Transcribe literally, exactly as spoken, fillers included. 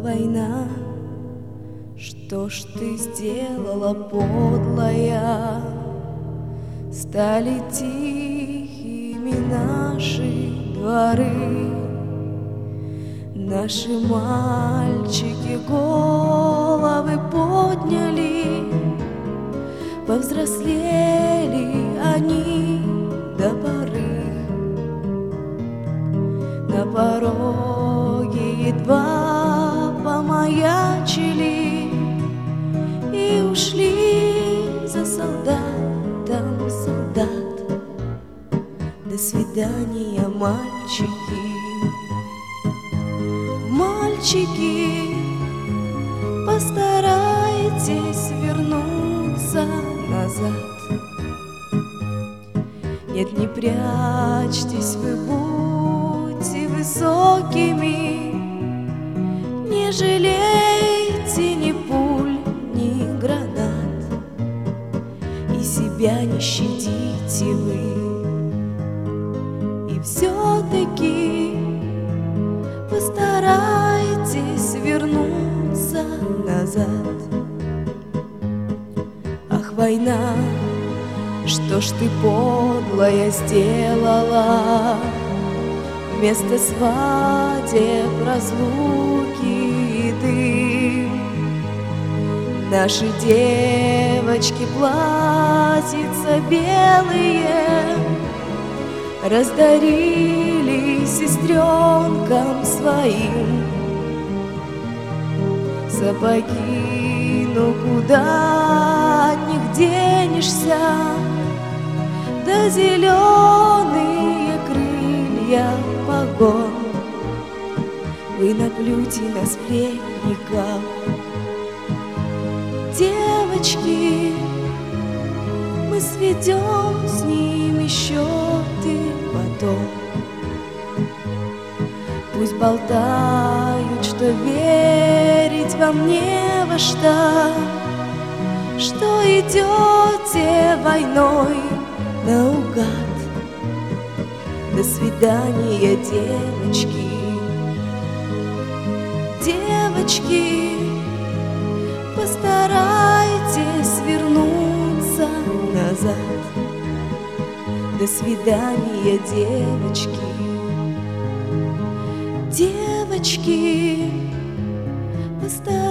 война, что ж ты сделала, подлая? Стали тихими наши дворы, наши мальчики головы подняли, повзрослели они до поры. На пороге едва помаячили и ушли за солдатом солдат. До свидания, мальчики, мальчики, постарайтесь вернуться назад. Нет, не прячьтесь вы, будьте высокими, не жалейте ни пуль, ни гранат, и себя не щадите вы. И все-таки постарайтесь вернуться назад. Ах, война, что ж ты, подлая, сделала? Вместо свадеб, разлуки и дым наши девочки платьица белые раздарили сестренкам своим. Сапоги, ну куда от них денешься? Да зеленые крылья погон вы наплюйте на сплетников. Девочки, мы сведем с ними счеты потом. Пусть болтают, что верить вам не во что, что идете войной наугад. До свидания, девочки, девочки, постарайтесь вернуться назад. До свидания, девочки, девочки, постарайтесь